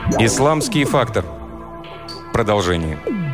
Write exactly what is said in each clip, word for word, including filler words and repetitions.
Исламский фактор. Продолжение.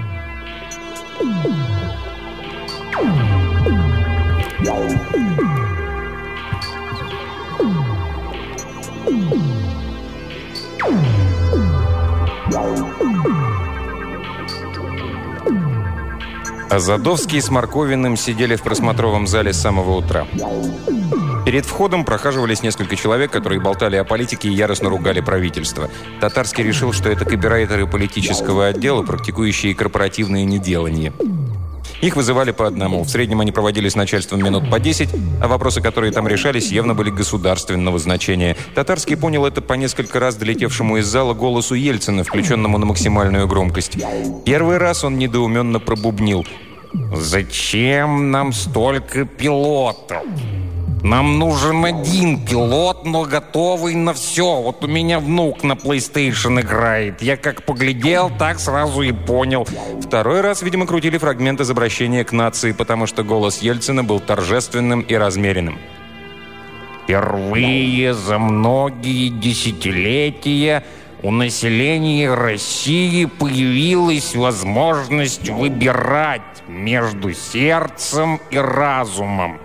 Азадовский с Марковиным сидели в просмотровом зале с самого утра. Перед входом прохаживались несколько человек, которые болтали о политике и яростно ругали правительство. Татарский решил, что это копирайтеры политического отдела, практикующие корпоративное неделание. Их вызывали по одному. В среднем они проводили с начальством минут по десять, а вопросы, которые там решались, явно были государственного значения. Татарский понял это по несколько раз долетевшему из зала голосу Ельцина, включенному на максимальную громкость. Первый раз он недоуменно пробубнил: «Зачем нам столько пилотов? Нам нужен один пилот, но готовый на все. Вот у меня внук на PlayStation играет. Я как поглядел, так сразу и понял». Второй раз, видимо, крутили фрагмент из обращения к нации, потому что голос Ельцина был торжественным и размеренным. «Впервые за многие десятилетия у населения России появилась возможность выбирать между сердцем и разумом».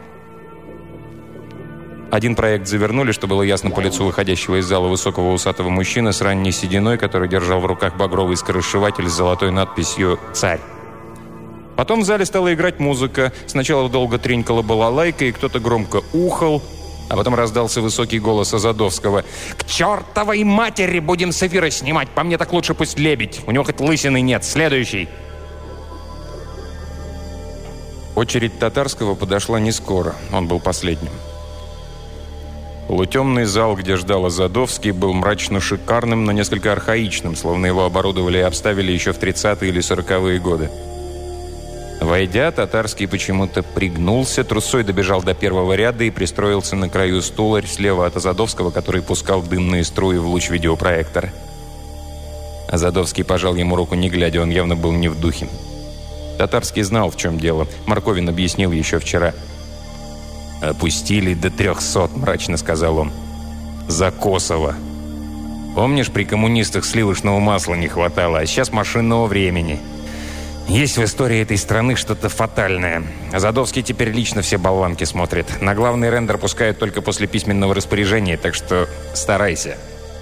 Один проект завернули, что было ясно по лицу выходящего из зала высокого усатого мужчины с ранней сединой, который держал в руках багровый скоросшиватель с золотой надписью «Царь». Потом в зале стала играть музыка. Сначала долго тренькала балалайка, и кто-то громко ухал, а потом раздался высокий голос Азадовского: «К чертовой матери будем с эфира снимать! По мне так лучше пусть лебедь! У него хоть лысины нет! Следующий!» Очередь Татарского подошла не скоро. Он был последним. Полутемный зал, где ждал Азадовский, был мрачно шикарным, но несколько архаичным, словно его оборудовали и обставили еще в тридцатые или сороковые годы. Войдя, Татарский почему-то пригнулся, трусой добежал до первого ряда и пристроился на краю стула слева от Азадовского, который пускал дымные струи в луч видеопроектора. Азадовский пожал ему руку не глядя, он явно был не в духе. Татарский знал, в чем дело. Марковин объяснил еще вчера. «Опустили до трехсот», — мрачно сказал он. «За Косово. Помнишь, при коммунистах сливочного масла не хватало, а сейчас машинного времени. Есть в истории этой страны что-то фатальное. Азадовский теперь лично все болванки смотрит. На главный рендер пускают только после письменного распоряжения, так что старайся».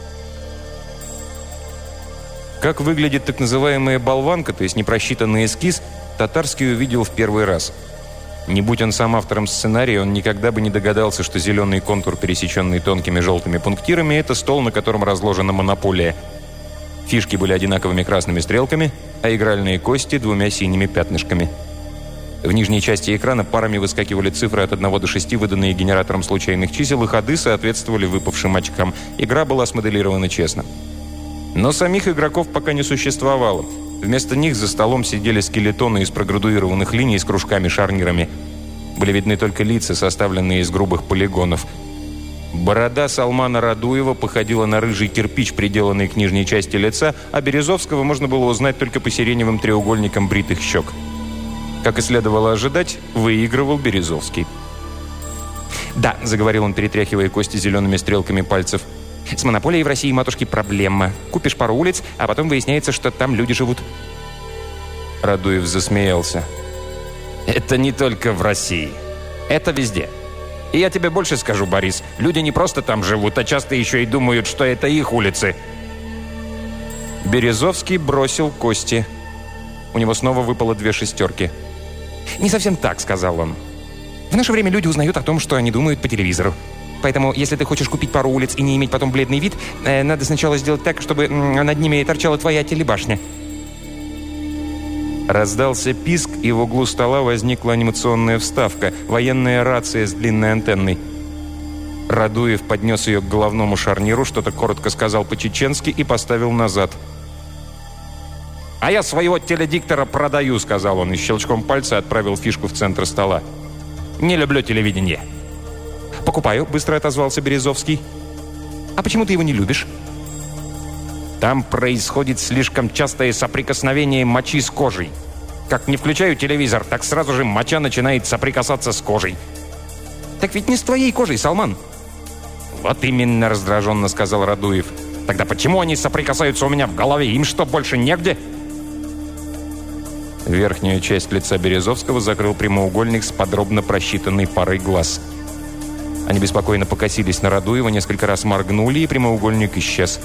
Как выглядит так называемая болванка, то есть непросчитанный эскиз, Татарский увидел в первый раз. Не будь он сам автором сценария, он никогда бы не догадался, что зеленый контур, пересеченный тонкими желтыми пунктирами, это стол, на котором разложена монополия. Фишки были одинаковыми красными стрелками, а игральные кости — двумя синими пятнышками. В нижней части экрана парами выскакивали цифры от одного до шести, выданные генератором случайных чисел, и ходы соответствовали выпавшим очкам. Игра была смоделирована честно. Но самих игроков пока не существовало. Вместо них за столом сидели скелетоны из проградуированных линий с кружками-шарнирами. Были видны только лица, составленные из грубых полигонов. Борода Салмана Радуева походила на рыжий кирпич, приделанный к нижней части лица, а Березовского можно было узнать только по сиреневым треугольникам бритых щек. Как и следовало ожидать, выигрывал Березовский. «Да», — заговорил он, перетряхивая кости зелеными стрелками пальцев, «с монополией в России, матушки, проблема. Купишь пару улиц, а потом выясняется, что там люди живут». Радуев засмеялся. «Это не только в России. Это везде. И я тебе больше скажу, Борис, люди не просто там живут, а часто еще и думают, что это их улицы». Березовский бросил кости. У него снова выпало две шестерки. «Не совсем так», — сказал он. «В наше время люди узнают о том, что они думают по телевизору. Поэтому, если ты хочешь купить пару улиц и не иметь потом бледный вид, э, надо сначала сделать так, чтобы э, над ними торчала твоя телебашня». Раздался писк, и в углу стола возникла анимационная вставка, военная рация с длинной антенной. Радуев поднес ее к головному шарниру, что-то коротко сказал по-чеченски и поставил назад. «А я своего теледиктора продаю», — сказал он, и щелчком пальца отправил фишку в центр стола. «Не люблю телевидение». «Покупаю», — быстро отозвался Березовский. «А почему ты его не любишь?» «Там происходит слишком частое соприкосновение мочи с кожей. Как не включаю телевизор, так сразу же моча начинает соприкасаться с кожей». «Так ведь не с твоей кожей, Салман». «Вот именно», — раздраженно сказал Радуев. Тогда почему они соприкасаются у меня в голове? Им что, больше негде?» Верхнюю часть лица Березовского закрыл прямоугольник с подробно просчитанной парой глаз. Они беспокойно покосились на Радуева, несколько раз моргнули, и прямоугольник исчез.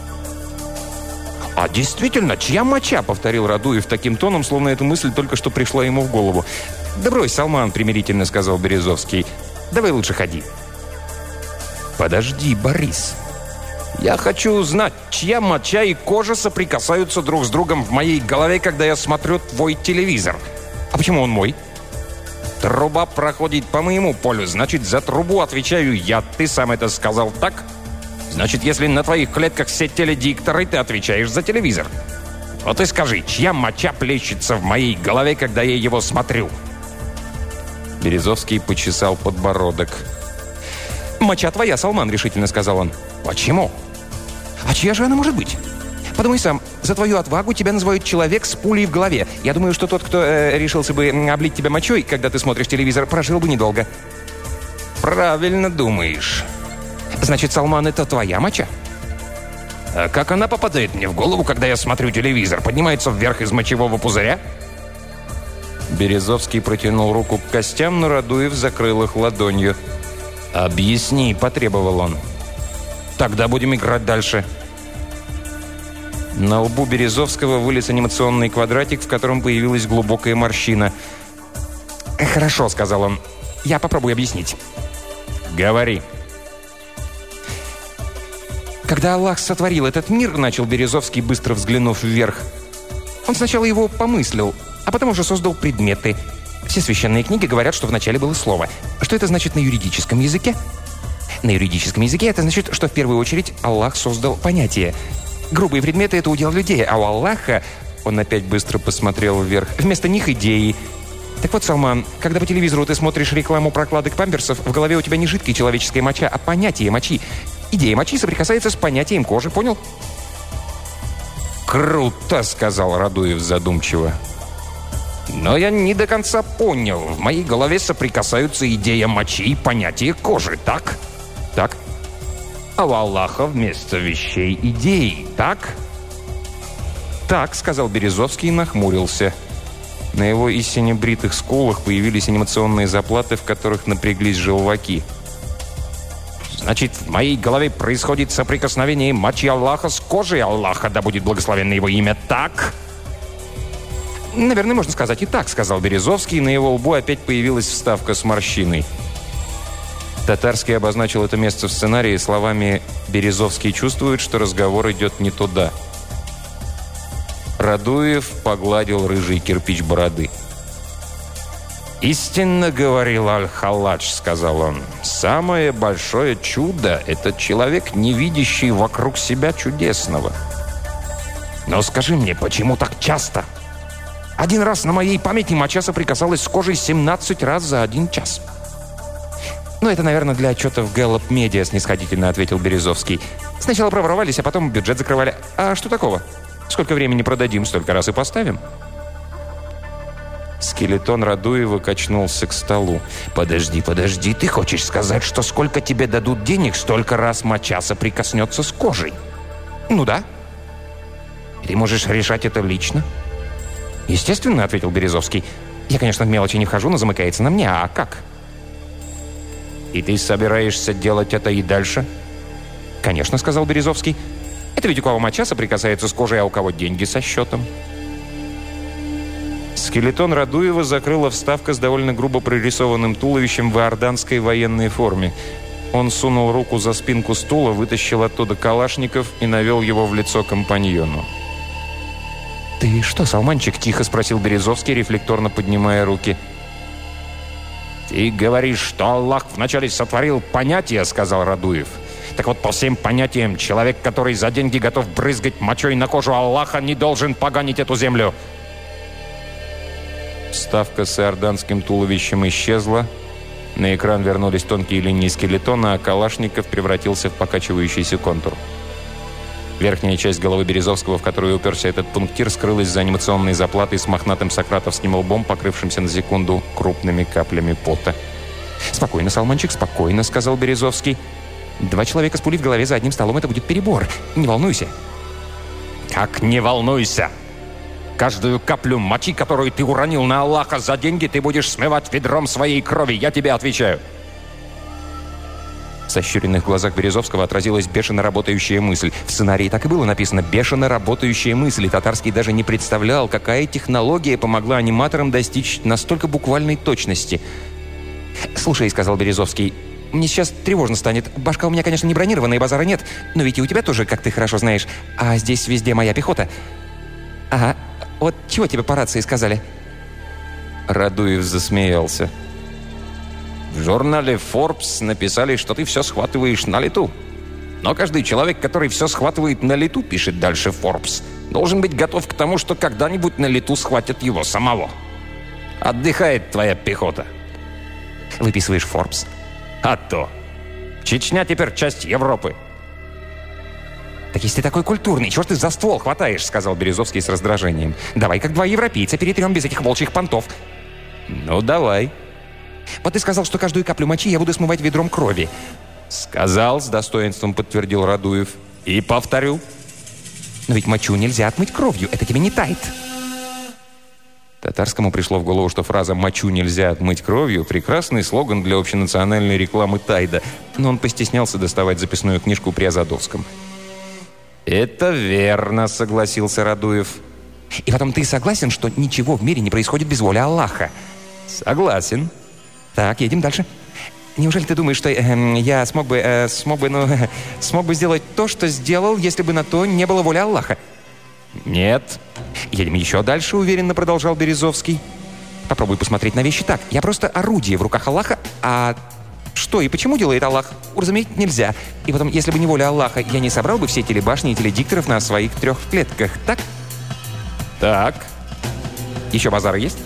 «А действительно, чья моча?» — повторил Радуев таким тоном, словно эта мысль только что пришла ему в голову. «Да брось, Салман», — примирительно сказал Березовский. «Давай лучше ходи». «Подожди, Борис. Я хочу узнать, чья моча и кожа соприкасаются друг с другом в моей голове, когда я смотрю твой телевизор. А почему он мой?» «Труба проходит по моему полю, значит, за трубу отвечаю я. Ты сам это сказал, так? Значит, если на твоих клетках все теледикторы, ты отвечаешь за телевизор. Вот и скажи, чья моча плещется в моей голове, когда я его смотрю?» Березовский почесал подбородок. «Моча твоя, Салман», — решительно сказал он. «Почему?» «А чья же она может быть? Подумай сам, за твою отвагу тебя называют человек с пулей в голове. Я думаю, что тот, кто э, решился бы облить тебя мочой, когда ты смотришь телевизор, прожил бы недолго». «Правильно думаешь. Значит, Салман, это твоя моча?» «А как она попадает мне в голову, когда я смотрю телевизор? Поднимается вверх из мочевого пузыря?» Березовский протянул руку к костям, но Радуев закрыл их ладонью. «Объясни», — потребовал он. «Тогда будем играть дальше». На лбу Березовского вылез анимационный квадратик, в котором появилась глубокая морщина. «Хорошо», — сказал он. «Я попробую объяснить». «Говори». «Когда Аллах сотворил этот мир», — начал Березовский, быстро взглянув вверх, «он сначала его помыслил, а потом уже создал предметы. Все священные книги говорят, что вначале было слово. Что это значит на юридическом языке? На юридическом языке это значит, что в первую очередь Аллах создал понятие. Грубые предметы — это удел людей, а у Аллаха, он опять быстро посмотрел вверх, вместо них идеи. Так вот, Салман, когда по телевизору ты смотришь рекламу прокладок памперсов, в голове у тебя не жидкая человеческая моча, а понятие мочи. Идея мочи соприкасается с понятием кожи, понял?» «Круто», — сказал Радуев задумчиво. «Но я не до конца понял. В моей голове соприкасаются идея мочи и понятие кожи, так?» «Так». «А у Аллаха вместо вещей идеи, так?» «Так», — сказал Березовский и нахмурился. На его истинно бритых скулах появились анимационные заплаты, в которых напряглись желваки. «Значит, в моей голове происходит соприкосновение мочи Аллаха с кожей Аллаха, да будет благословенно его имя, так?» «Наверное, можно сказать и так», — сказал Березовский, и на его лбу опять появилась вставка с морщиной. Татарский обозначил это место в сценарии словами «Березовский чувствует, что разговор идет не туда». Радуев погладил рыжий кирпич бороды. «Истинно говорил Аль-Халладж», — сказал он. «Самое большое чудо — это человек, не видящий вокруг себя чудесного. Но скажи мне, почему так часто? Один раз на моей памяти моча соприкасалась с кожей семнадцать раз за один час». «Ну, это, наверное, для отчетов Гэллоп Медиа», — снисходительно ответил Березовский. «Сначала проворовались, а потом бюджет закрывали. А что такого? Сколько времени продадим, столько раз и поставим». Скелетон Радуева качнулся к столу. «Подожди, подожди, ты хочешь сказать, что сколько тебе дадут денег, столько раз моча соприкоснется с кожей?» «Ну да». «Ты можешь решать это лично?» «Естественно», — ответил Березовский. «Я, конечно, в мелочи не вхожу, но замыкается на мне. А как?» «И ты собираешься делать это и дальше?» «Конечно», — сказал Березовский. «Это ведь у кого моча соприкасается с кожей, а у кого деньги со счетом». Скелетон Радуева закрыла вставка с довольно грубо прорисованным туловищем в иорданской военной форме. Он сунул руку за спинку стула, вытащил оттуда калашников и навел его в лицо компаньону. «Ты что, Салманчик?» — тихо спросил Березовский, рефлекторно поднимая руки. «Ты говоришь, что Аллах вначале сотворил понятия», — сказал Радуев. «Так вот, по всем понятиям, человек, который за деньги готов брызгать мочой на кожу Аллаха, не должен поганить эту землю». Вставка с иорданским туловищем исчезла. На экран вернулись тонкие линии скелетона, а Калашников превратился в покачивающийся контур. Верхняя часть головы Березовского, в которую уперся этот пунктир, скрылась за анимационной заплатой с мохнатым сократовским лбом, покрывшимся на секунду крупными каплями пота. «Спокойно, Салманчик, спокойно», — сказал Березовский. Два человека с пулей в голове за одним столом — это будет перебор. Не волнуйся». «Как не волнуйся! Каждую каплю мочи, которую ты уронил на Аллаха за деньги, ты будешь смывать ведром своей крови, я тебе отвечаю!» В сощуренных глазах Березовского отразилась бешено работающая мысль. В сценарии так и было написано «бешено работающая мысль», и Татарский даже не представлял, какая технология помогла аниматорам достичь настолько буквальной точности. «Слушай», — сказал Березовский, — «мне сейчас тревожно станет. Башка у меня, конечно, не бронированная, базара нет, но ведь и у тебя тоже, как ты хорошо знаешь. А здесь везде моя пехота». «Ага. Вот чего тебе по рации сказали?» Радуев засмеялся. «В журнале Forbes написали, что ты все схватываешь на лету. Но каждый человек, который все схватывает на лету, пишет дальше Forbes, должен быть готов к тому, что когда-нибудь на лету схватят его самого. Отдыхает твоя пехота». «Выписываешь Forbes?» «А то! Чечня теперь часть Европы». «Так если ты такой культурный, чего ж ты за ствол хватаешь?» — сказал Березовский с раздражением. «Давай, как два европейца, перетрем без этих волчьих понтов». «Ну, давай». «Вот ты сказал, что каждую каплю мочи я буду смывать ведром крови». «Сказал», — с достоинством подтвердил Радуев. «И повторю». «Но ведь мочу нельзя отмыть кровью, это тебе не тайт». Татарскому пришло в голову, что фраза «мочу нельзя отмыть кровью» — прекрасный слоган для общенациональной рекламы Тайда, но он постеснялся доставать записную книжку при Азадовском. «Это верно», — согласился Радуев. «И потом ты согласен, что ничего в мире не происходит без воли Аллаха?» «Согласен». «Так, едем дальше. Неужели ты думаешь, что э, я смог бы, э, смог бы, ну, э, смог бы сделать то, что сделал, если бы на то не было воли Аллаха?» «Нет». «Едем еще дальше», — уверенно продолжал Березовский. «Попробуй посмотреть на вещи так. Я просто орудие в руках Аллаха, а что и почему делает Аллах, уразуметь нельзя. И потом, если бы не воля Аллаха, я не собрал бы все телебашни и теледикторов на своих трех клетках, так?» «Так». «Еще базары есть?»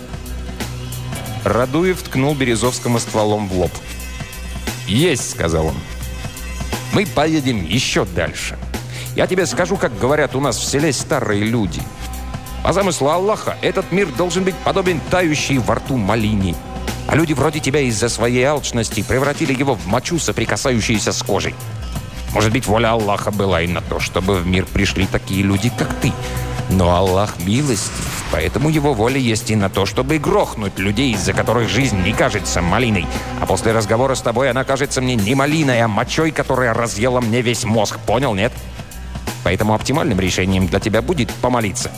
Радуев ткнул Березовскому стволом в лоб. «Есть», — сказал он. «Мы поедем еще дальше. Я тебе скажу, как говорят у нас в селе старые люди. По замыслу Аллаха, этот мир должен быть подобен тающей во рту малине. А люди вроде тебя из-за своей алчности превратили его в мочу, соприкасающуюся с кожей. Может быть, воля Аллаха была и на то, чтобы в мир пришли такие люди, как ты. Но Аллах милостив, поэтому его воля есть и на то, чтобы грохнуть людей, из-за которых жизнь не кажется малиной. А после разговора с тобой она кажется мне не малиной, а мочой, которая разъела мне весь мозг. Понял, нет? Поэтому оптимальным решением для тебя будет помолиться».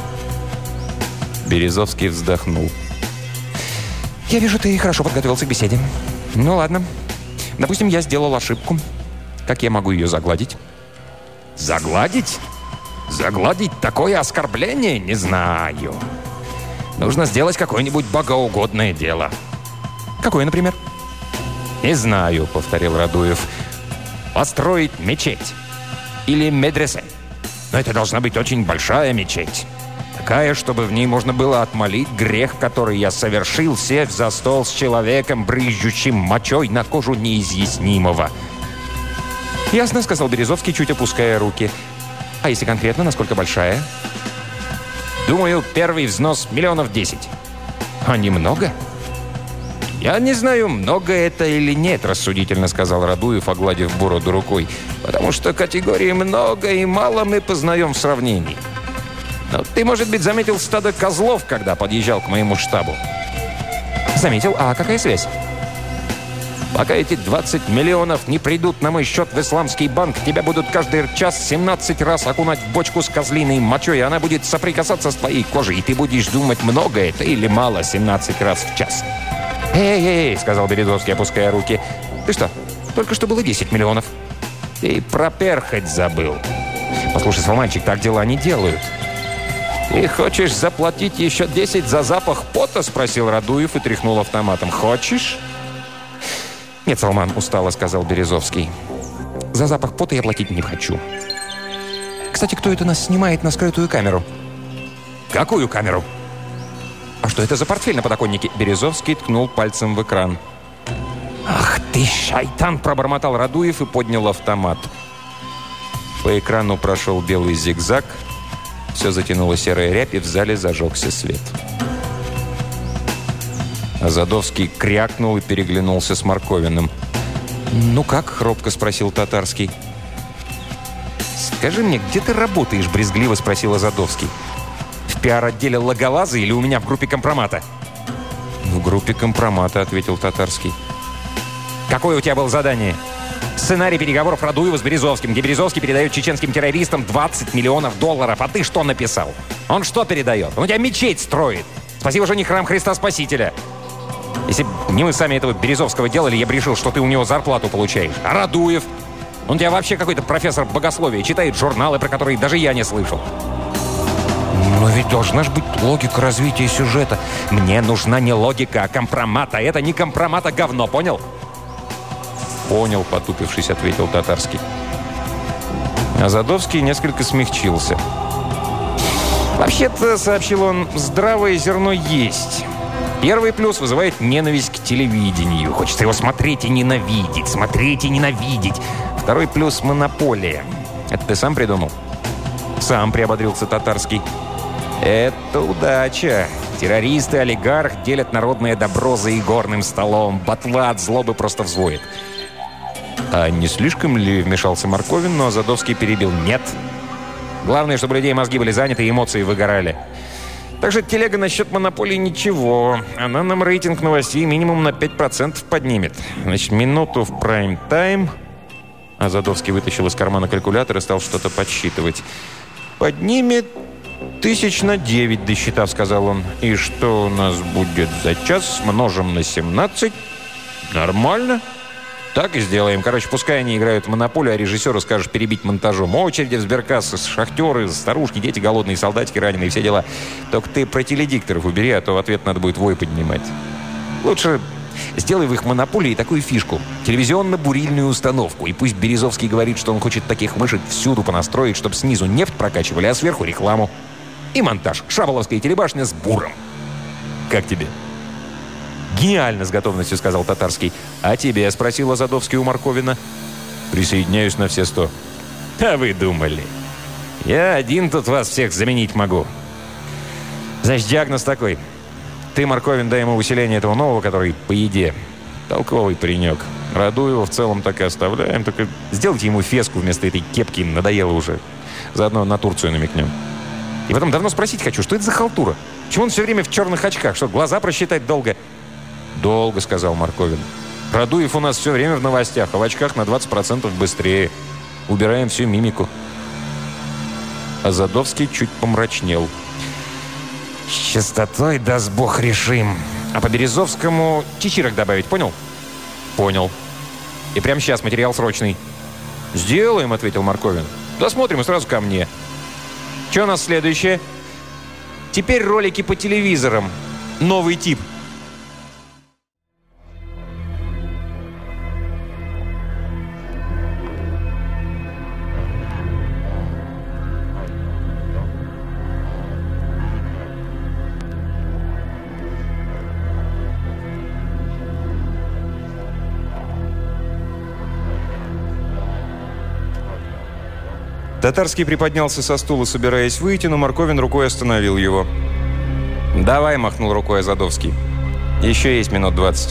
Березовский вздохнул. «Я вижу, ты хорошо подготовился к беседе. Ну ладно. Допустим, я сделал ошибку. Как я могу ее загладить?» «Загладить? Загладить такое оскорбление? Не знаю. Нужно сделать какое-нибудь богоугодное дело». «Какое, например?» «Не знаю», — повторил Радуев. «Построить мечеть. Или медресе. Но это должна быть очень большая мечеть. Такая, чтобы в ней можно было отмолить грех, который я совершил, сев за стол с человеком, брызжущим мочой на кожу неизъяснимого». «Ясно», — сказал Березовский, чуть опуская руки. «А если конкретно, насколько большая?» «Думаю, первый взнос миллионов десять». «А немного?» «Я не знаю, много это или нет», — рассудительно сказал Радуев, огладив бороду рукой. «Потому что категории «много» и «мало» мы познаем в сравнении. Но ты, может быть, заметил стадо козлов, когда подъезжал к моему штабу?» «Заметил. А какая связь?» «Пока эти двадцать миллионов не придут на мой счет в исламский банк, тебя будут каждый час семнадцать раз окунать в бочку с козлиной мочой, и она будет соприкасаться с твоей кожей, и ты будешь думать, много это или мало семнадцать раз в час». «Эй-эй-эй», — сказал Березовский, опуская руки. «Ты что, только что было десять миллионов?» «Ты про перхоть забыл». «Послушай, Салманчик, так дела не делают». «Ты хочешь заплатить еще десять за запах пота?» — спросил Радуев и тряхнул автоматом. «Хочешь?» «Нет, Салман», — устало сказал Березовский. «За запах пота я платить не хочу. Кстати, кто это нас снимает на скрытую камеру?» «Какую камеру?» «А что это за портфель на подоконнике?» Березовский ткнул пальцем в экран. «Ах ты, шайтан!» — пробормотал Радуев и поднял автомат. По экрану прошел белый зигзаг. Все затянуло серой рябь, и в зале зажегся свет. Азадовский крякнул и переглянулся с Марковиным. «Ну как?» — робко спросил Татарский. «Скажи мне, где ты работаешь?» — брезгливо спросил Азадовский. «В пиар-отделе Логолаза или у меня в группе компромата?» «В группе компромата», — ответил Татарский. «Какое у тебя было задание?» «Сценарий переговоров Радуева с Березовским, где Березовский передает чеченским террористам двадцать миллионов долларов. А ты что написал? Он что передает? Он у тебя мечеть строит. Спасибо, что не храм Христа Спасителя. Если бы не мы сами этого Березовского делали, я бы решил, что ты у него зарплату получаешь. А Радуев? Он у тебя вообще какой-то профессор богословия, читает журналы, про которые даже я не слышал». «Но ведь должна же быть логика развития сюжета». «Мне нужна не логика, а компромат. А это не компромат, а говно, понял?» «Понял», — потупившись, ответил Татарский. Азадовский несколько смягчился. «Вообще-то, — сообщил он, — здравое зерно есть. Первый плюс вызывает ненависть к телевидению. Хочется его смотреть и ненавидеть, смотреть и ненавидеть. Второй плюс — монополия. Это ты сам придумал?» «Сам», — приободрился Татарский. «Это удача. Террористы, олигарх делят народное добро за игорным столом. Ботва от злобы просто взвоет». «А не слишком ли?» — вмешался Марковин, но Азадовский перебил. «Нет. Главное, чтобы у людей мозги были заняты и эмоции выгорали. Так что телега насчет монополии ничего. Она нам рейтинг новостей минимум на пять процентов поднимет. Значит, минуту в прайм-тайм». Азадовский вытащил из кармана калькулятор и стал что-то подсчитывать. «Поднимет тысяч на девять, досчитав», — сказал он. «И что у нас будет за час? Множим на семнадцать. Нормально. Так и сделаем. Короче, пускай они играют в монополию, а режиссеру скажешь перебить монтажом. Очереди в сберкассы, шахтеры, старушки, дети голодные, солдатики раненые, все дела. Только ты про теледикторов убери, а то в ответ надо будет вой поднимать. Лучше сделай в их монополии такую фишку. Телевизионно-бурильную установку. И пусть Березовский говорит, что он хочет таких мышек всюду понастроить, чтобы снизу нефть прокачивали, а сверху рекламу. И монтаж. Шаболовская телебашня с буром. Как тебе?» «Гениально», — с готовностью сказал Татарский. «А тебе?» — спросил Азадовский у Марковина. «Присоединяюсь на все сто». «А вы думали? Я один тут вас всех заменить могу». «Значит, диагноз такой. Ты, Марковин, дай ему усиление этого нового, который по еде. Толковый паренек. Радуева в целом так и оставляем. Только сделайте ему феску вместо этой кепки. Надоело уже. Заодно на Турцию намекнем. И потом давно спросить хочу, что это за халтура? Почему он все время в черных очках? Что, глаза просчитать долго?» «Долго», — сказал Марковин. «Радуев у нас все время в новостях, а в очках на двадцать процентов быстрее. Убираем всю мимику». Азадовский чуть помрачнел. «С частотой, даст бог, решим. А по Березовскому чичирок добавить, понял?» «Понял. И прямо сейчас материал срочный». «Сделаем», — ответил Марковин. «Досмотрим и сразу ко мне». «Что у нас следующее?» «Теперь ролики по телевизорам. Новый тип». Татарский приподнялся со стула, собираясь выйти, но Марковин рукой остановил его. «Давай», — махнул рукой Азадовский. «Еще есть минут двадцать».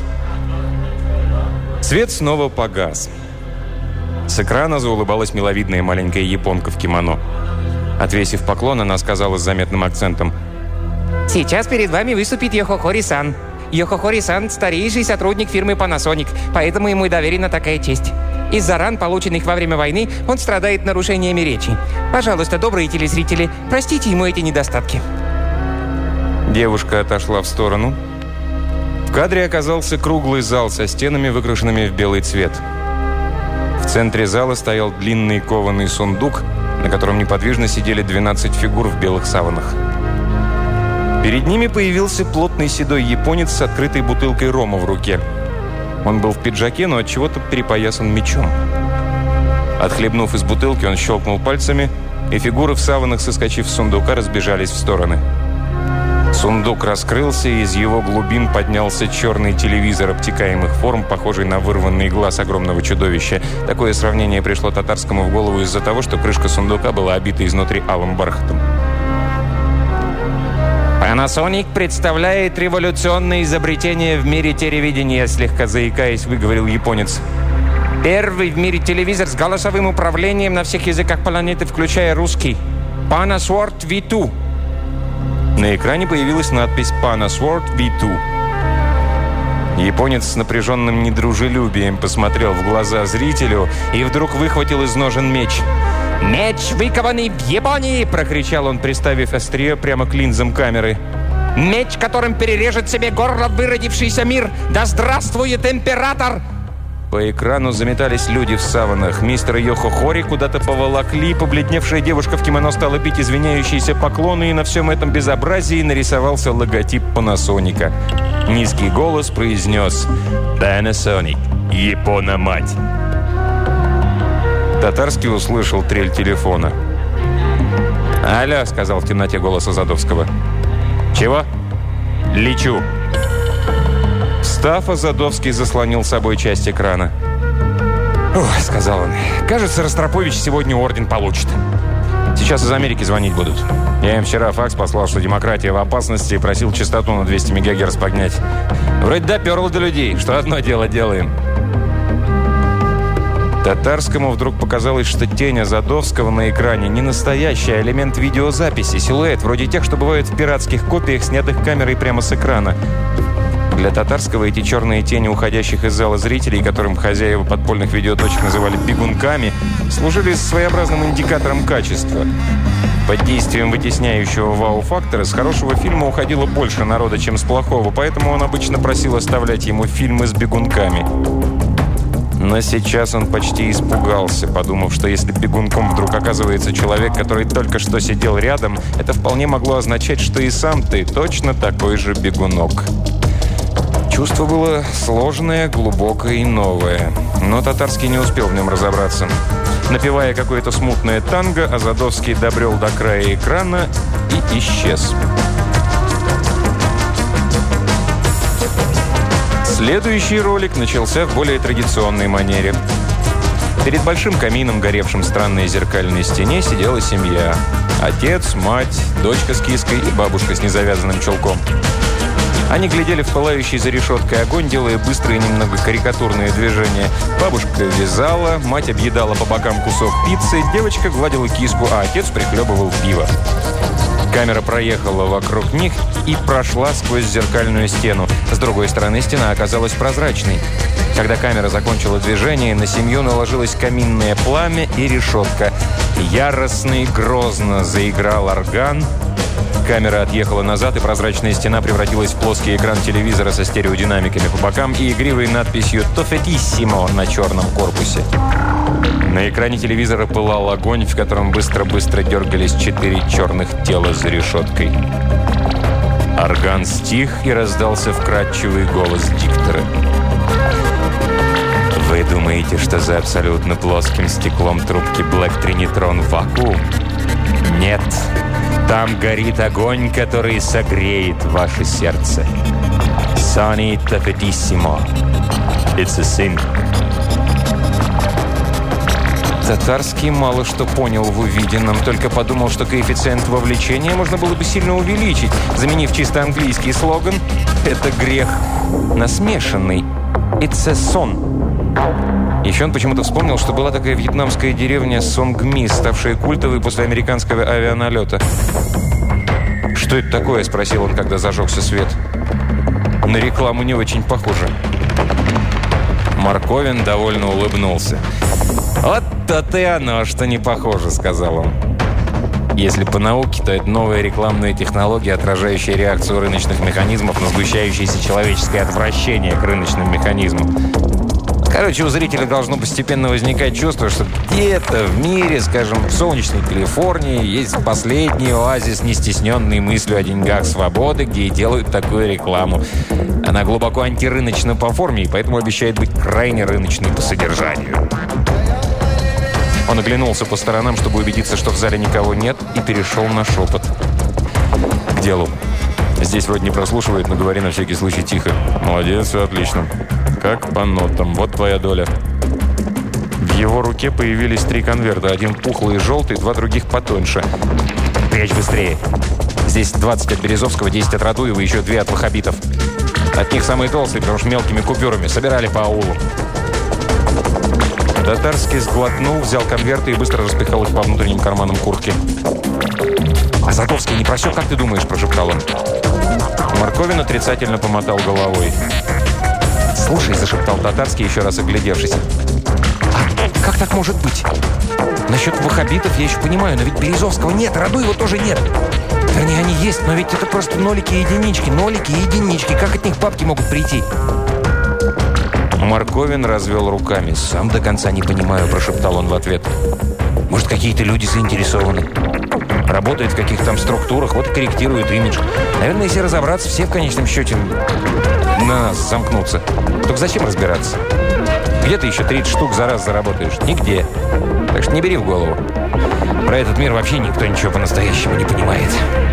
Свет снова погас. С экрана заулыбалась миловидная маленькая японка в кимоно. Отвесив поклон, она сказала с заметным акцентом: «Сейчас перед вами выступит Йохохори-сан. Йохохори-сан – старейший сотрудник фирмы Panasonic, поэтому ему и доверена такая честь. Из-за ран, полученных во время войны, он страдает нарушениями речи. Пожалуйста, добрые телезрители, простите ему эти недостатки». Девушка отошла в сторону. В кадре оказался круглый зал со стенами, выкрашенными в белый цвет. В центре зала стоял длинный кованый сундук, на котором неподвижно сидели двенадцать фигур в белых саванах. Перед ними появился плотный седой японец с открытой бутылкой рома в руке. Он был в пиджаке, но отчего-то перепоясан мечом. Отхлебнув из бутылки, он щелкнул пальцами, и фигуры в саванах, соскочив с сундука, разбежались в стороны. Сундук раскрылся, и из его глубин поднялся черный телевизор обтекаемых форм, похожий на вырванный глаз огромного чудовища. Такое сравнение пришло Татарскому в голову из-за того, что крышка сундука была обита изнутри алым бархатом. Panasonic представляет революционное изобретение в мире телевидения, слегка заикаясь, выговорил японец. Первый в мире телевизор с голосовым управлением на всех языках планеты, включая русский. Panasword ви два. На экране появилась надпись «Panasword ви два». Японец с напряженным недружелюбием посмотрел в глаза зрителю и вдруг выхватил из ножен меч. «Меч, выкованный в Японии!» – прокричал он, приставив острие прямо к линзам камеры. «Меч, которым перережет себе горло выродившийся мир! Да здравствует император!» По экрану заметались люди в саванах. Мистер Йохо Хори куда-то поволокли. Побледневшая девушка в кимоно стала бить извиняющиеся поклоны, и на всем этом безобразии нарисовался логотип Panasonic. Низкий голос произнес «Panasonic, Япона-мать». Татарский услышал трель телефона. «Алло», — сказал в темноте голос Азадовского. «Чего?» «Лечу». Встав, Азадовский заслонил собой часть экрана. «Ох», — сказал он, — «кажется, Ростропович сегодня орден получит. Сейчас из Америки звонить будут. Я им вчера факс послал, что демократия в опасности, и просил частоту на двести мегагерц поднять. Вроде доперло до людей, что одно дело делаем». Татарскому вдруг показалось, что тень Азадовского на экране не настоящий, а элемент видеозаписи, силуэт, вроде тех, что бывают в пиратских копиях, снятых камерой прямо с экрана. Для Татарского эти черные тени уходящих из зала зрителей, которым хозяева подпольных видеоточек называли бегунками, служили своеобразным индикатором качества. Под действием вытесняющего вау-фактора с хорошего фильма уходило больше народа, чем с плохого, поэтому он обычно просил оставлять ему фильмы с бегунками. Но сейчас он почти испугался, подумав, что если бегунком вдруг оказывается человек, который только что сидел рядом, это вполне могло означать, что и сам ты точно такой же бегунок. Чувство было сложное, глубокое и новое, но Татарский не успел в нем разобраться. Напевая какое-то смутное танго, Азадовский добрел до края экрана и исчез. Следующий ролик начался в более традиционной манере. Перед большим камином, горевшим в странной зеркальной стене, сидела семья. Отец, мать, дочка с киской и бабушка с незавязанным чулком. Они глядели в пылающий за решеткой огонь, делая быстрые, немного карикатурные движения. Бабушка вязала, мать объедала по бокам кусок пиццы, девочка гладила киску, а отец прихлебывал пиво. Камера проехала вокруг них и прошла сквозь зеркальную стену. С другой стороны стена оказалась прозрачной. Когда камера закончила движение, на семью наложилось каминное пламя и решетка. Яростно и грозно заиграл орган. Камера отъехала назад, и прозрачная стена превратилась в плоский экран телевизора со стереодинамиками по бокам и игривой надписью «Тофетиссимо» на черном корпусе. На экране телевизора пылал огонь, в котором быстро-быстро дергались четыре черных тела за решеткой. Орган стих, и раздался вкрадчивый голос диктора. «Вы думаете, что за абсолютно плоским стеклом трубки Black Trinitron вакуум? Нет. Там горит огонь, который согреет ваше сердце. Soni Tafetissimo. It's a sin». Татарский мало что понял в увиденном, только подумал, что коэффициент вовлечения можно было бы сильно увеличить, заменив чисто английский слоган «Это грех насмешанный». «It's a son». Еще он почему-то вспомнил, что была такая вьетнамская деревня Сонгми, ставшая культовой после американского авианалета. «Что это такое?» – спросил он, когда зажегся свет. «На рекламу не очень похоже». Марковин довольно улыбнулся. «Вот то-то и оно, что не похоже», — сказал он. Если по науке, то это новая рекламная технология, отражающая реакцию рыночных механизмов на сгущающееся человеческое отвращение к рыночным механизмам. Короче, у зрителя должно постепенно возникать чувство, что где-то в мире, скажем, в солнечной Калифорнии, есть последний оазис, не стесненный мыслью о деньгах свободы, где и делают такую рекламу. Она глубоко антирыночна по форме, и поэтому обещает быть крайне рыночной по содержанию. Он оглянулся по сторонам, чтобы убедиться, что в зале никого нет, и перешел на шепот. «К делу. Здесь вроде не прослушивают, но говори на всякий случай тихо». «Молодец, все отлично. Как по нотам. Вот твоя доля». В его руке появились три конверта. Один пухлый и желтый, два других потоньше. «Прячь быстрее. Здесь двадцать от Березовского, десять от Радуева, еще две от Вахабитов. От них самые толстые, потому что мелкими купюрами. Собирали по аулу». Татарский сглотнул, взял конверты и быстро распихал их по внутренним карманам куртки. «А Задовский не просек, как ты думаешь?» – прошептал он. Марковин отрицательно помотал головой. «Слушай», – зашептал Татарский, еще раз оглядевшись. «А как так может быть? Насчет ваххабитов я еще понимаю, но ведь Березовского нет, Радуева тоже нет. Вернее, они есть, но ведь это просто нолики и единички, нолики и единички. Как от них бабки могут прийти?» Марковин развел руками. «Сам до конца не понимаю», – прошептал он в ответ. «Может, какие-то люди заинтересованы. Работают в каких-то там структурах, вот и корректируют имидж. Наверное, если разобраться, все в конечном счете на нас замкнутся. Только зачем разбираться? Где ты еще тридцать штук за раз заработаешь? Нигде. Так что не бери в голову. Про этот мир вообще никто ничего по-настоящему не понимает».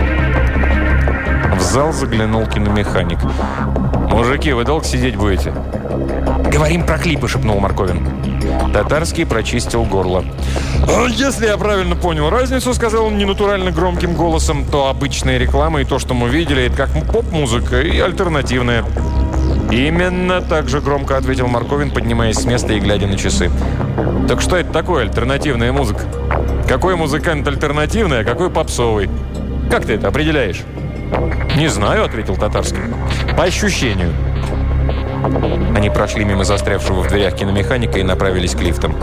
В зал заглянул киномеханик. «Мужики, вы долго сидеть будете?» «Говорим про клипы», — шепнул Марковин. Татарский прочистил горло. «Если я правильно понял разницу, — сказал он ненатурально громким голосом, — то обычная реклама и то, что мы видели, это как поп-музыка и альтернативная». «Именно так же громко, — ответил Марковин, поднимаясь с места и глядя на часы. Так что это такое альтернативная музыка? Какой музыкант альтернативный, а какой попсовый? Как ты это определяешь?» «Не знаю, — ответил Татарский. — По ощущению». Они прошли мимо застрявшего в дверях киномеханика и направились к лифтам.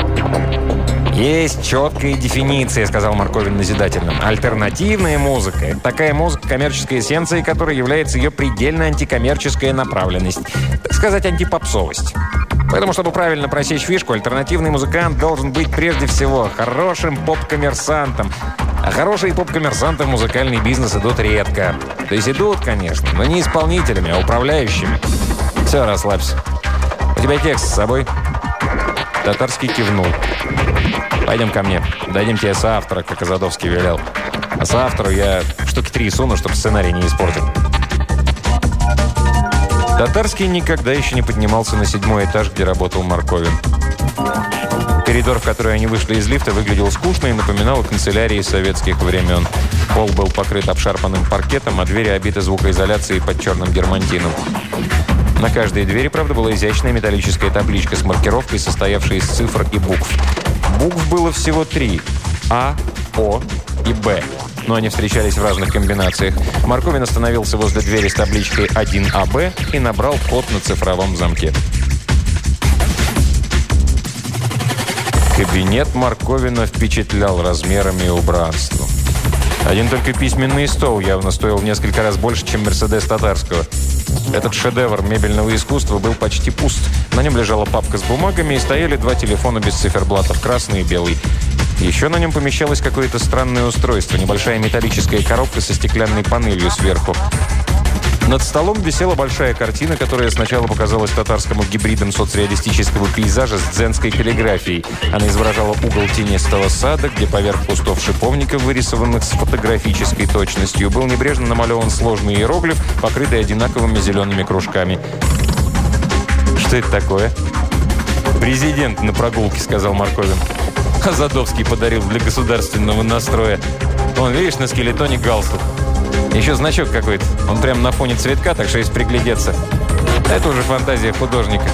«Есть четкая дефиниция, — сказал Марковин назидательно. Альтернативная музыка — это такая музыка, коммерческой эссенцией которой является ее предельно антикоммерческая направленность. Так сказать, антипопсовость. Поэтому, чтобы правильно просечь фишку, альтернативный музыкант должен быть прежде всего хорошим поп-коммерсантом. А хорошие поп-коммерсанты в музыкальный бизнес идут редко. То есть идут, конечно, но не исполнителями, а управляющими. Все, расслабься. У тебя текст с собой?» Татарский кивнул. «Пойдем ко мне. Дадим тебе соавтора, как Азадовский велел. А соавтору я штуки три суну, чтобы сценарий не испортил». Татарский никогда еще не поднимался на седьмой этаж, где работал Марковин. Коридор, в который они вышли из лифта, выглядел скучно и напоминал о канцелярии советских времен. Пол был покрыт обшарпанным паркетом, а двери обиты звукоизоляцией под черным дермантином. На каждой двери, правда, была изящная металлическая табличка с маркировкой, состоявшей из цифр и букв. Букв было всего три – А, О и Б. Но они встречались в разных комбинациях. Марковин остановился возле двери с табличкой один А Б и набрал код на цифровом замке. Кабинет Марковина впечатлял размерами и убранством. Один только письменный стол явно стоил в несколько раз больше, чем «Мерседес» Татарского. Этот шедевр мебельного искусства был почти пуст. На нем лежала папка с бумагами и стояли два телефона без циферблатов, красный и белый. Еще на нем помещалось какое-то странное устройство, небольшая металлическая коробка со стеклянной панелью сверху. Над столом висела большая картина, которая сначала показалась Татарскому гибридом соцреалистического пейзажа с дзенской каллиграфией. Она изображала угол тенистого сада, где поверх кустов шиповника, вырисованных с фотографической точностью, был небрежно намалеван сложный иероглиф, покрытый одинаковыми зелеными кружками. «Что это такое?» «Президент на прогулке», — сказал Марковин. «А Задовский подарил для государственного настроя. Вон, видишь, на скелетоне галстук. Еще значок какой-то. Он прямо на фоне цветка, так что если приглядеться. Это уже фантазия художника».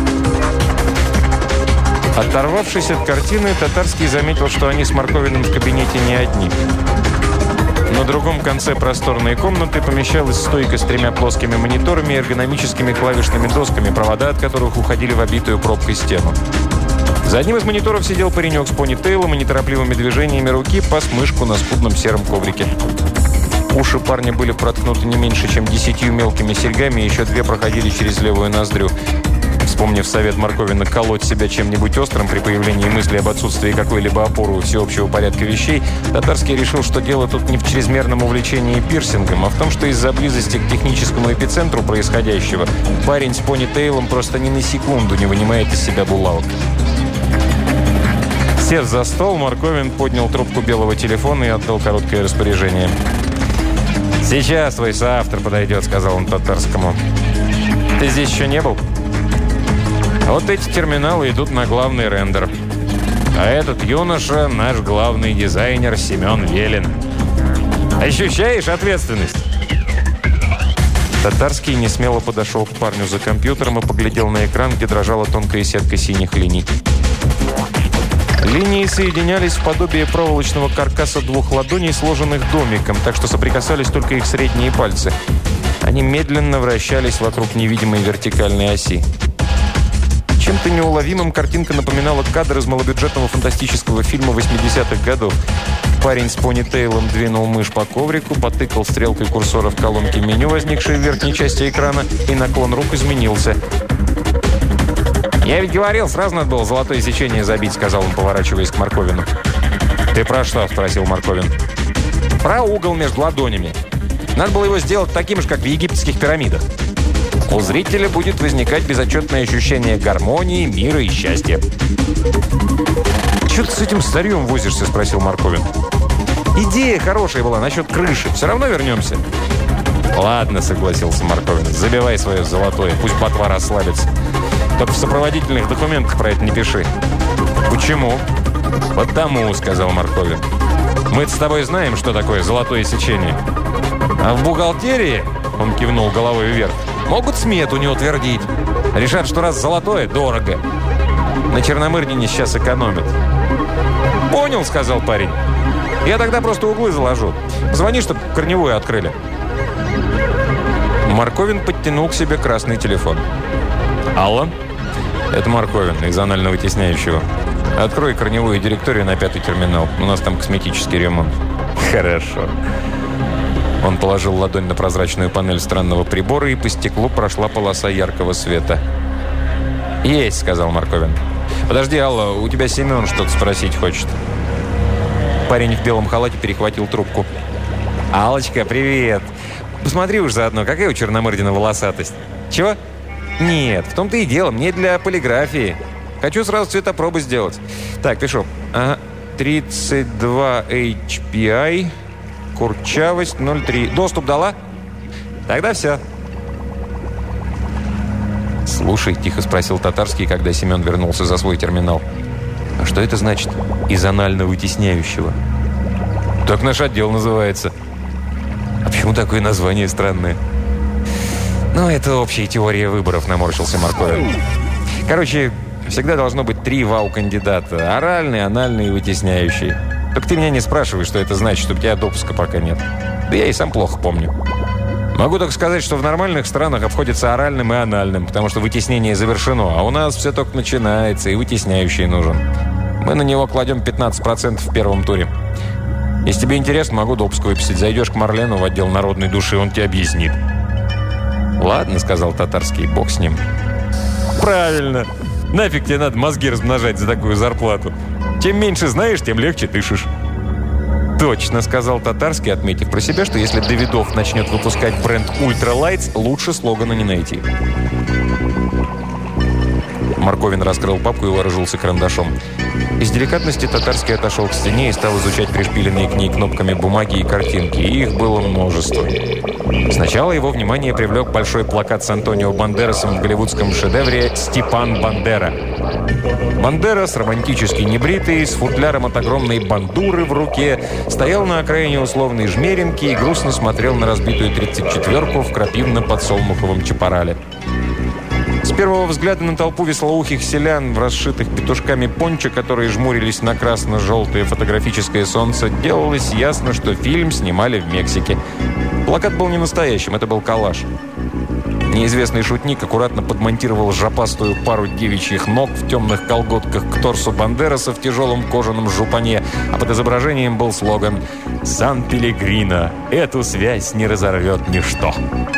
Оторвавшись от картины, Татарский заметил, что они с Марковиным в кабинете не одни. На другом конце просторной комнаты помещалась стойка с тремя плоскими мониторами и эргономическими клавишными досками, провода от которых уходили в обитую пробкой стену. За одним из мониторов сидел паренек с понитейлом и неторопливыми движениями руки пас мышку на скудном сером коврике. Уши парня были проткнуты не меньше, чем десятью мелкими серьгами, и еще две проходили через левую ноздрю. Вспомнив совет Марковина колоть себя чем-нибудь острым при появлении мысли об отсутствии какой-либо опоры у всеобщего порядка вещей, Татарский решил, что дело тут не в чрезмерном увлечении пирсингом, а в том, что из-за близости к техническому эпицентру происходящего парень с понитейлом просто ни на секунду не вынимает из себя булавок. Сев за стол, Марковин поднял трубку белого телефона и отдал короткое распоряжение. «Сейчас твой соавтор подойдет», — сказал он Татарскому. «Ты здесь еще не был? Вот эти терминалы идут на главный рендер. А этот юноша — наш главный дизайнер Семен Велин. Ощущаешь ответственность?» Татарский несмело подошел к парню за компьютером и поглядел на экран, где дрожала тонкая сетка синих линий. Линии соединялись в подобие проволочного каркаса двух ладоней, сложенных домиком, так что соприкасались только их средние пальцы. Они медленно вращались вокруг невидимой вертикальной оси. Чем-то неуловимым картинка напоминала кадр из малобюджетного фантастического фильма восьмидесятых годов. Парень с понитейлом двинул мышь по коврику, потыкал стрелкой курсора в колонке меню, возникшей в верхней части экрана, и наклон рук изменился. «Я ведь говорил, сразу надо было золотое сечение забить», — сказал он, поворачиваясь к Марковину. «Ты про что?» — спросил Марковин. «Про угол между ладонями. Надо было его сделать таким же, как в египетских пирамидах. У зрителя будет возникать безотчетное ощущение гармонии, мира и счастья». «Чего ты с этим старьем возишься?» — спросил Марковин. «Идея хорошая была насчет крыши. Все равно вернемся». «Ладно», — согласился Марковин. «Забивай свое золотое. Пусть ботва расслабится. Только в сопроводительных документах про это не пиши». «Почему?» «Потому», — сказал Марковин. «Мы-то с тобой знаем, что такое золотое сечение. А в бухгалтерии, — он кивнул головой вверх, — могут смету не утвердить. Решат, что раз золотое, дорого. На Черномырдине сейчас экономят». «Понял», — сказал парень. «Я тогда просто углы заложу. Звони, чтобы корневую открыли». Марковин подтянул к себе красный телефон. «Алло?» «Это Марковин из анально-вытесняющего. Открой корневую директорию на пятый терминал. У нас там косметический ремонт». «Хорошо». Он положил ладонь на прозрачную панель странного прибора, и по стеклу прошла полоса яркого света. «Есть», — сказал Марковин. «Подожди, Алла, у тебя Семен что-то спросить хочет». Парень в белом халате перехватил трубку. «Аллочка, привет. Посмотри уж заодно, какая у Черномырдина волосатость». «Чего?» «Нет, в том-то и дело. Мне для полиграфии. Хочу сразу цветопробы сделать». «Так, пишу. Ага. тридцать два эйч пи ай. Курчавость ноль три. Доступ дала?» «Тогда все». «Слушай», — тихо спросил Татарский, когда Семен вернулся за свой терминал. «А что это значит? Из анально-вытесняющего?» «Так наш отдел называется». «А почему такое название странное?» «Ну, это общая теория выборов», — наморщился Марковин. «Короче, всегда должно быть три вау-кандидата. Оральный, анальный и вытесняющий. Только ты меня не спрашивай, что это значит, что у тебя допуска пока нет. Да я и сам плохо помню. Могу только сказать, что в нормальных странах обходится оральным и анальным, потому что вытеснение завершено, а у нас все только начинается, и вытесняющий нужен. Мы на него кладем пятнадцать процентов в первом туре. Если тебе интересно, могу допуск выписать. Зайдешь к Марлену в отдел народной души, он тебе объяснит». «Ладно», — сказал Татарский, — «бог с ним». «Правильно. Нафиг тебе надо мозги размножать за такую зарплату. Чем меньше знаешь, тем легче дышишь». «Точно», — сказал Татарский, отметив про себя, что если Давидов начнет выпускать бренд Ultra Lights, лучше слогана не найти. Марковин раскрыл папку и вооружился карандашом. Из деликатности Татарский отошел к стене и стал изучать пришпиленные к ней кнопками бумаги и картинки. И их было множество. Сначала его внимание привлек большой плакат с Антонио Бандерасом в голливудском шедевре «Степан Бандера». Бандерас, романтически небритый, с футляром от огромной бандуры в руке, стоял на окраине условной Жмеринки и грустно смотрел на разбитую тридцать четвёрку в крапивно-подсолнуховом чапарале. С первого взгляда на толпу веслоухих селян в расшитых петушками пончо, которые жмурились на красно-желтое фотографическое солнце, делалось ясно, что фильм снимали в Мексике. Плакат был не настоящим, это был коллаж. Неизвестный шутник аккуратно подмонтировал жопастую пару девичьих ног в темных колготках к торсу Бандераса в тяжелом кожаном жупане, а под изображением был слоган «Сан-Пелегрино. Эту связь не разорвет ничто».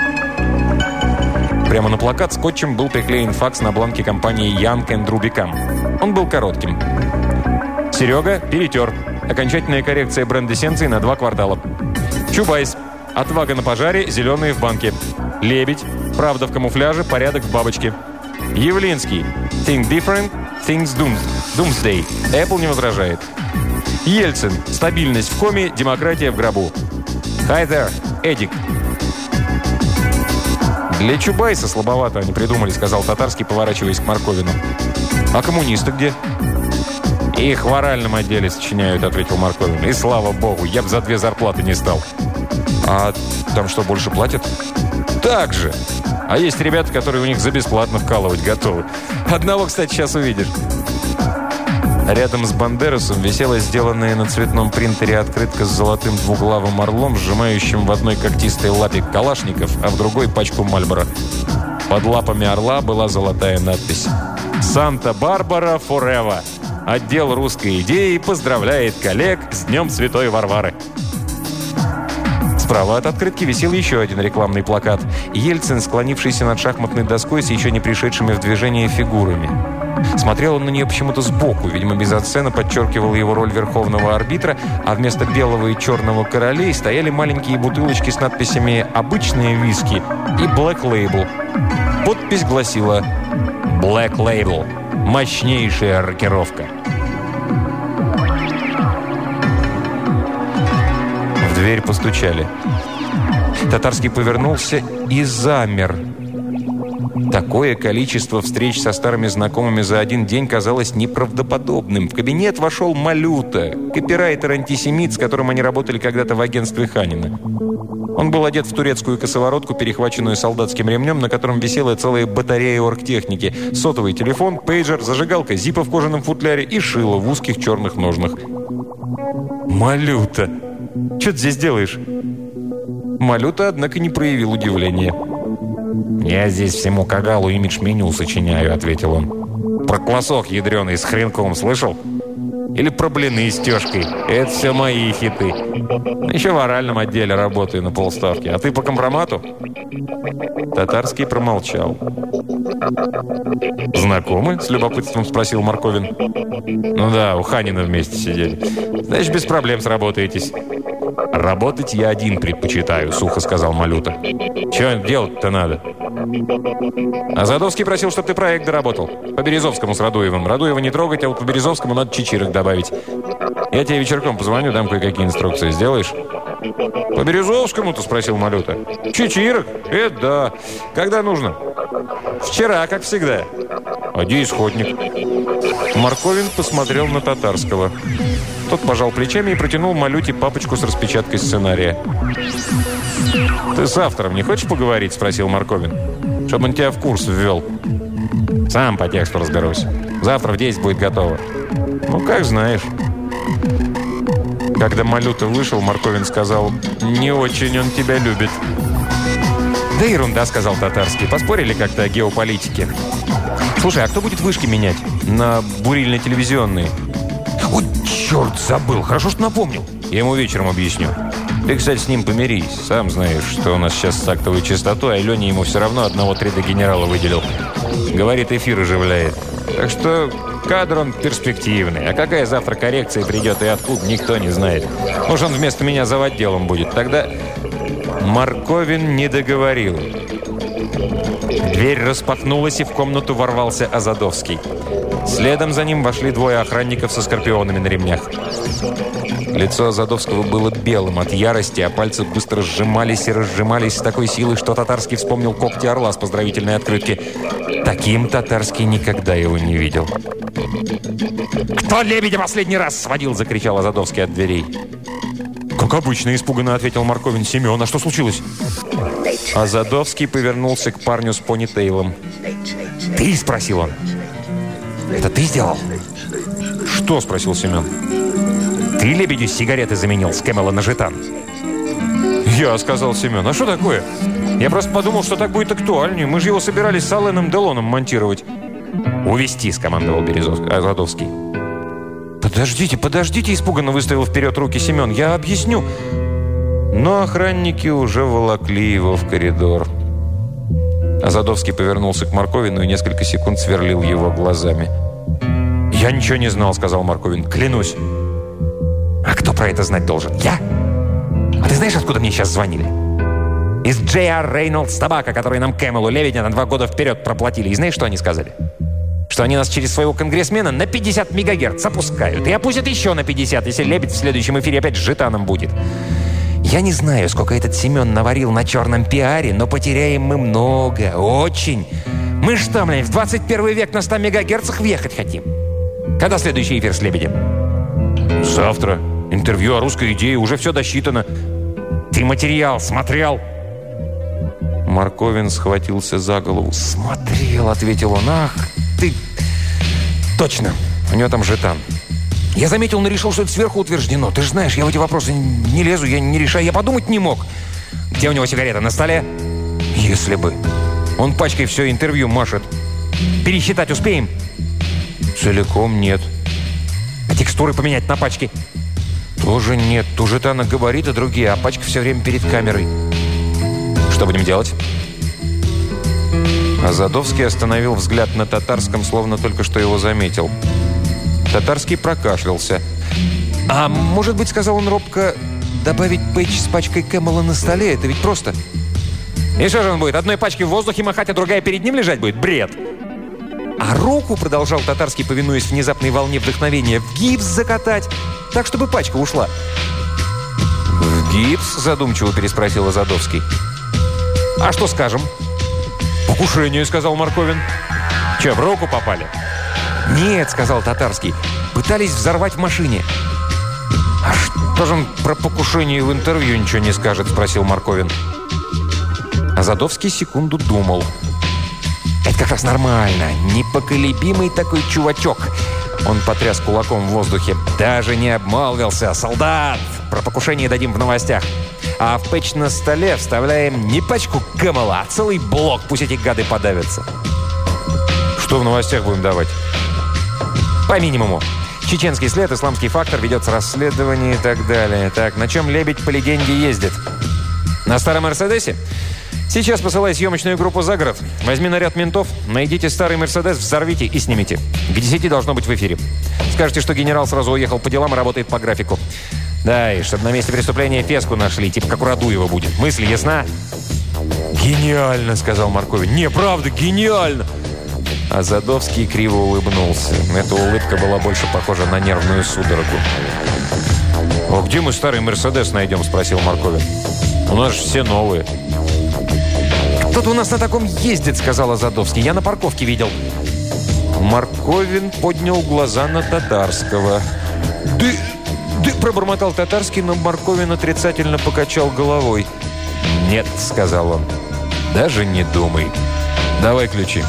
Прямо на плакат скотчем был приклеен факс на бланке компании Young энд Rubicam. Он был коротким. «Серега, перетер. Окончательная коррекция бренд-эссенции на два квартала. Чубайс. Отвага на пожаре, зеленые в банке. Лебедь. Правда в камуфляже, порядок в бабочке. Явлинский. Think different, things doomed. Doomsday. Apple не возражает. Ельцин. Стабильность в коме, демократия в гробу. Hi there, Эдик». «Для Чубайса слабовато они придумали», — сказал Татарский, поворачиваясь к Марковину. «А коммунисты где?» «Их в оральном отделе сочиняют», — ответил Марковин. «И слава богу, я бы за две зарплаты не стал». «А там что, больше платят?» Так же. А есть ребята, которые у них за бесплатно вкалывать готовы. Одного, кстати, сейчас увидишь. Рядом с Бандерасом висела сделанная на цветном принтере открытка с золотым двуглавым орлом, сжимающим в одной когтистой лапе калашников, а в другой пачку Мальборо. Под лапами орла была золотая надпись «Санта-Барбара Форева». Отдел русской идеи поздравляет коллег с Днем Святой Варвары. Справа от открытки висел еще один рекламный плакат. Ельцин, склонившийся над шахматной доской с еще не пришедшими в движение фигурами. Смотрел он на нее почему-то сбоку, видимо, мизансцена подчеркивала его роль верховного арбитра, а вместо белого и черного королей стояли маленькие бутылочки с надписями «Обычные виски» и «Black Label». Подпись гласила «Black Label. Мощнейшая рокировка». В дверь постучали. Татарский повернулся и замер. Такое количество встреч со старыми знакомыми за один день казалось неправдоподобным. В кабинет вошел Малюта, копирайтер-антисемит, с которым они работали когда-то в агентстве Ханина. Он был одет в турецкую косоворотку, перехваченную солдатским ремнем, на котором висела целая батарея оргтехники, сотовый телефон, пейджер, зажигалка, зиппа в кожаном футляре и шило в узких черных ножнах. «Малюта! Что ты здесь делаешь?» Малюта, однако, не проявил удивления. «Я здесь всему кагалу имидж-меню сочиняю», — ответил он. «Про квасок ядреный с хренком слышал? Или про блины с тёшкой? Это все мои хиты. Еще в оральном отделе работаю на полставки. А ты по компромату?» Татарский промолчал. «Знакомы?» — с любопытством спросил Марковин. «Ну да, у Ханина вместе сидели. Значит, без проблем сработаетесь». «Работать я один предпочитаю», — сухо сказал Малюта. «Чего делать-то надо?» «А Задовский просил, чтобы ты проект доработал. По Березовскому с Радуевым. Радуева не трогать, а вот по Березовскому надо чичирок добавить. Я тебе вечерком позвоню, дам кое-какие инструкции. Сделаешь?» «По Березовскому-то?» — спросил Малюта. «Чичирок? Это да. Когда нужно?» «Вчера, как всегда». «А где исходник?» Марковин посмотрел на Татарского. Тот пожал плечами и протянул Малюте папочку с распечаткой сценария. «Ты с автором не хочешь поговорить?» – спросил Марковин. «Чтобы он тебя в курс ввел». «Сам по тексту разберусь. Завтра в десять будет готово». «Ну, как знаешь». Когда Малюта вышел, Марковин сказал: «Не очень он тебя любит». «Да ерунда», – сказал Татарский. «Поспорили как-то о геополитике». «Слушай, а кто будет вышки менять на бурильно-телевизионные?» «Ой, черт, забыл. Хорошо, что напомнил». «Я ему вечером объясню. Ты, кстати, с ним помирись. Сам знаешь, что у нас сейчас с тактовой частотой, а Лене ему все равно одного три дэ генерала выделил. Говорит, эфир оживляет. Так что кадр он перспективный. А какая завтра коррекция придет и откуда, никто не знает. Может, он вместо меня заводделом будет. Тогда...» Марковин не договорил. Дверь распахнулась, и в комнату ворвался Азадовский. Следом за ним вошли двое охранников со скорпионами на ремнях. Лицо Азадовского было белым от ярости, а пальцы быстро сжимались и разжимались с такой силой, что Татарский вспомнил когти орла с поздравительной открытки. Таким Татарский никогда его не видел. «Кто лебедя последний раз сводил?» – закричал Азадовский от дверей. «Как обычно», – испуганно ответил Марковин. «Семен, а что случилось?» Азадовский повернулся к парню с понитейлом. «Ты?» – спросил он. «Это ты сделал?» «Что?» – спросил Семен. «Ты лебедю сигареты заменил с Кэмела на жетан?» «Я», – сказал Семен. «А что такое? Я просто подумал, что так будет актуальнее. Мы же его собирались с Алленом Делоном монтировать». «Увести», – скомандовал Березовский, Азадовский. «Подождите, подождите», – испуганно выставил вперед руки Семен. «Я объясню». Но охранники уже волокли его в коридор. Азадовский повернулся к Марковину и несколько секунд сверлил его глазами. «Я ничего не знал», — сказал Марковин. «Клянусь». «А кто про это знать должен? Я? А ты знаешь, откуда мне сейчас звонили?» «Из Джей Ар Рейнольдс Табака, который нам Кэмелу Левитя на два года вперед проплатили. И знаешь, что они сказали? Что они нас через своего конгрессмена на пятьдесят мегагерц опускают. И опустят еще на пятьдесят, если Лебедь в следующем эфире опять с жетаном будет. Я не знаю, сколько этот Семен наварил на черном пиаре, но потеряем мы много, очень. Мы ж там, блин, в двадцать первый век на ста мегагерцах въехать хотим. Когда следующий эфир с Лебедем?» «Завтра. Интервью о русской идее, уже все досчитано». «Ты материал смотрел?» Марковин схватился за голову. «Смотрел», — ответил он. «Ах, ты...» «Точно, у него там жетан. Я заметил, но решил, что это сверху утверждено. Ты же знаешь, я в эти вопросы не лезу, я не решаю, я подумать не мог. Где у него сигарета? На столе?» «Если бы. Он пачкой все интервью машет. Пересчитать успеем?» «Целиком нет». «А текстуры поменять на пачке?» «Тоже нет. У жетана габариты другие, а пачка все время перед камерой». «Что будем делать?» Азадовский остановил взгляд на Татарском, словно только что его заметил. Татарский прокашлялся. «А может быть, — сказал он робко, — добавить пэтч с пачкой Кэмела на столе? Это ведь просто». «И что же он будет? Одной пачки в воздухе махать, а другая перед ним лежать будет? Бред!» «А руку, — продолжал Татарский, повинуясь внезапной волне вдохновения, — в гипс закатать, так, чтобы пачка ушла». «В гипс?» — задумчиво переспросил Азадовский. «А что скажем?» «Покушение», — сказал Марковин. «Че, в руку попали?» «Нет», — сказал Татарский. «Пытались взорвать в машине». «А что же он про покушение в интервью ничего не скажет?» — спросил Марковин. Азадовский секунду думал. «Это как раз нормально. Непоколебимый такой чувачок». Он потряс кулаком в воздухе. «Даже не обмолвился. Солдат! Про покушение дадим в новостях. А в пэтч на столе вставляем не пачку Кэмела, а целый блок. Пусть эти гады подавятся». «Что в новостях будем давать?» «По минимуму. Чеченский след, исламский фактор, ведется расследование и так далее. Так, на чем Лебедь, по легенде, ездит?» «На старом Мерседесе? Сейчас посылай съемочную группу за город. Возьми наряд ментов, найдите старый Мерседес, взорвите и снимите. К десяти должно быть в эфире. Скажите, что генерал сразу уехал по делам и работает по графику. Да, и чтобы на месте преступления феску нашли, типа как у Радуева будет. Мысль ясна?» «Гениально», — сказал Марковин. «Не, правда, гениально». Азадовский криво улыбнулся. Эта улыбка была больше похожа на нервную судорогу. «А где мы старый Мерседес найдем?» — спросил Марковин. «У нас же все новые». «Кто-то у нас на таком ездит», — сказал Азадовский. «Я на парковке видел». Марковин поднял глаза на Татарского. «Да, да», — пробормотал Татарский, но Марковин отрицательно покачал головой. «Нет», — сказал он, — «даже не думай. Давай ключи».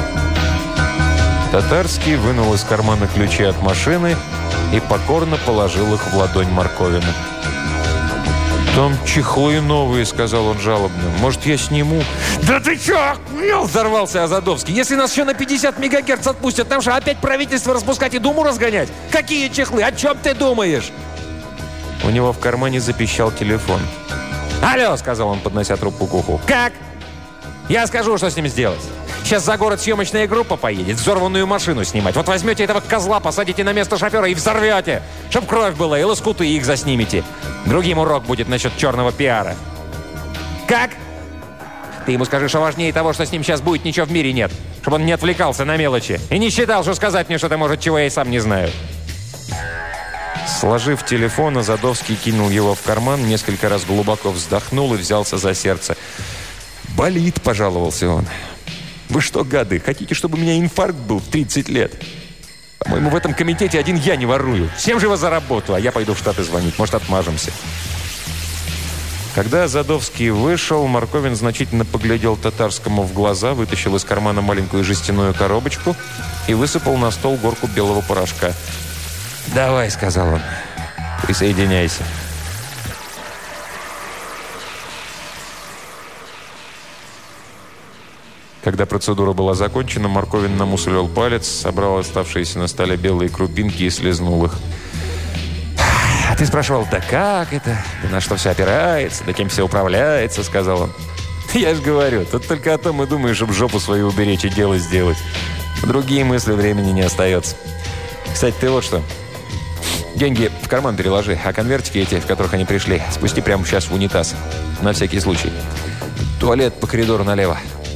Татарский вынул из кармана ключи от машины и покорно положил их в ладонь Марковина. «Там чехлы новые», — сказал он жалобно. «Может, я сниму?» «Да ты чё, охуел?» — взорвался Азадовский. «Если нас еще на пятьдесят мегагерц отпустят, нам что, опять правительство распускать и Думу разгонять? Какие чехлы? О чем ты думаешь?» У него в кармане запищал телефон. «Алло», — сказал он, поднося трубку к уху. «Как? Я скажу, что с ним сделать. Сейчас за город съемочная группа поедет, взорванную машину снимать. Вот возьмете этого козла, посадите на место шофера и взорвете, чтоб кровь была, и лоскуты их заснимете. Другим урок будет насчет черного пиара». «Как? Ты ему скажи, что важнее того, что с ним сейчас будет, ничего в мире нет. Чтобы он не отвлекался на мелочи и не считал, что сказать мне что-то может, чего я и сам не знаю». Сложив телефон, Азадовский кинул его в карман, несколько раз глубоко вздохнул и взялся за сердце. «Болит», — пожаловался он. «Вы что, гады, хотите, чтобы у меня инфаркт был в тридцать лет? По-моему, в этом комитете один я не ворую. Всем же его за работу, а я пойду в Штаты звонить. Может, отмажемся». Когда Азадовский вышел, Марковин значительно поглядел Татарскому в глаза, вытащил из кармана маленькую жестяную коробочку и высыпал на стол горку белого порошка. «Давай», — сказал он, — «присоединяйся». Когда процедура была закончена, Марковин намусолил палец, собрал оставшиеся на столе белые крупинки и слезнул их. «А ты спрашивал, да как это? Да на что все опирается? Да кем все управляется?» — сказал он. «Я же говорю, тут только о том и думаешь, чтобы жопу свою уберечь и дело сделать. Другие мысли времени не остается. Кстати, ты вот что. Деньги в карман переложи, а конвертики эти, в которых они пришли, спусти прямо сейчас в унитаз. На всякий случай. Туалет по коридору налево».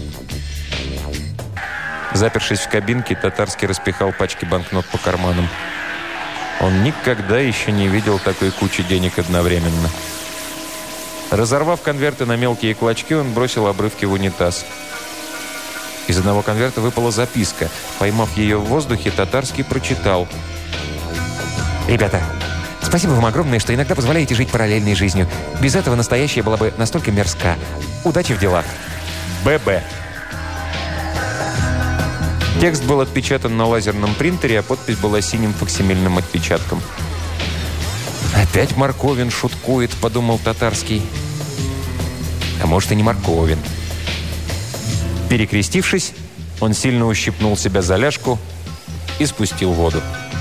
Запершись в кабинке, Татарский распихал пачки банкнот по карманам. Он никогда еще не видел такой кучи денег одновременно. Разорвав конверты на мелкие клочки, он бросил обрывки в унитаз. Из одного конверта выпала записка. Поймав ее в воздухе, Татарский прочитал: «Ребята, спасибо вам огромное, что иногда позволяете жить параллельной жизнью. Без этого настоящая была бы настолько мерзка. Удачи в делах. ББ. Текст был отпечатан на лазерном принтере, а подпись была синим факсимильным отпечатком. «Опять Марковин шуткует», — подумал Татарский. А может, и не Марковин. Перекрестившись, он сильно ущипнул себя за ляжку и спустил воду.